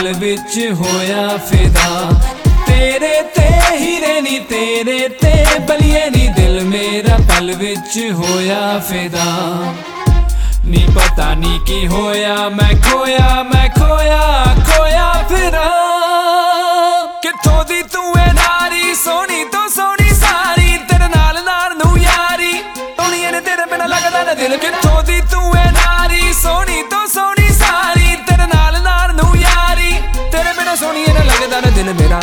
पल विच होया फिदा। तेरे ते हीरे नी तेरे ते बलिए नी दिल मेरा पल विच होया फिदा। नी पता नी की होया मैं खोया खोया फिरा। कित्थों दी तू है नारी सोनी तो सोनी सारी तेरे नाल नार नू यारी सोनिए ने तेरे बिना लगदा ना दिल। कित्थों दी तू है नारी सोनी तो सोनी सारी तेरे नाल नार नू यारी तेरे बिना सोनिए ने लगदा ना दिल मेरा।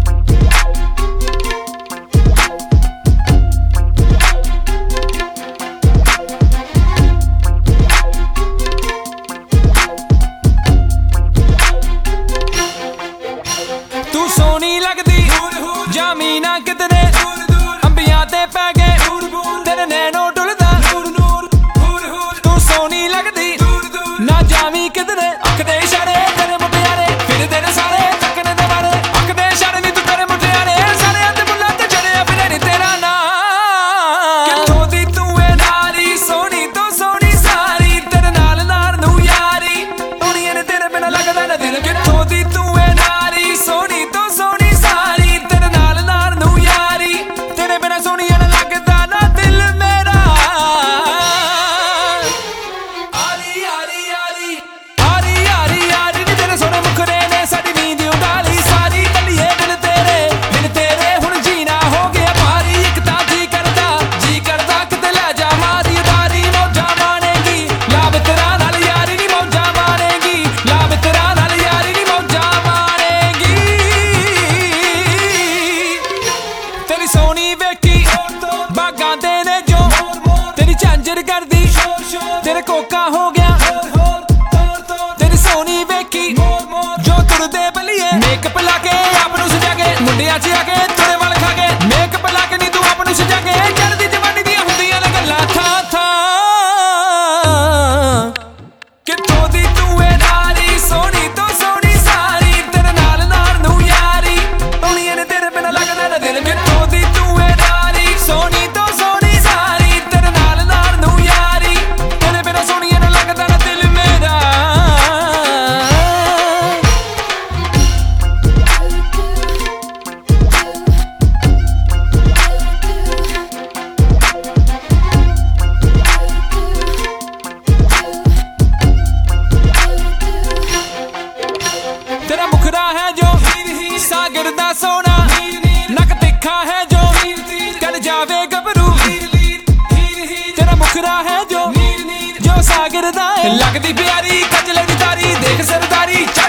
तू सोनी लगदी जामीना कितने अंबिया ते पै गए तेरे नैनो डुलदा। तू सोनी लगदी ना जामी कितने अख दे इशारे तेरे मुटियारे फिर तेरे सारे तकने दे बारे अख दे इशारे नी तू तेरे मुटियारे सारे अते बुल्ला ते चढ़िया फिरे नी तेरा ना। कित्थों दी तू है नारी सोनी तो सोनी सारी तेरे नाल नार नू यारी सोनिए ने तेरे बिना लगदा ना दिल। कित्थों दी तू है नारी सोनी तो सोनी सारी तेरे नाल नार नू यारी तेरे बिना सोनिए ने लगदा ना दिल मेरा। आरी आरी आरी आरी आरी आरी नी तेरे सोने मुखरे ने साडी नींद उडाली सारी बलिए दिल तेरे हुण जीना हो गया भारी। एक तां जी करदा किते लै जा मारी उदारी मौजा मानेगी लाभ तेरा नाल यारी नी मौजा मानेगी लाभ तेरा नाल यारी नी मौजा मानेगी। तेरी सोनी वेखी बागां दे ने जो तेरी झांझर करदी तेरे कोका हो गया। तेरी सोनी वेखी जो तुरदे बलिए मेकअप ला के आप नू सजा के मुंडिया च आके थोड़े वाल खा के मेकअप ला के नी तू आप नू सजा के चढ़दी जवानी दी हुंदियां ने गल्लां था। कित्थों दी तू है नारी सोनी तो सोनी सारी तेरे नाल नार नू यारी सोनिए ने तेरे बिना लगदा ना दिल। कित्थों दी तू है नारी सोनी तो सोनी सारी तेरे नाल नार नू यारी तेरे बिना सोनिए ने लगदा ना दिल मेरा। तेरा मुखरा है जो सागर दा सोना नक तिखा है जो कल जावे गबरू। तेरा मुखरा है जो सागर दा लगदी प्यारी कजले दी तारी देख सरदारी।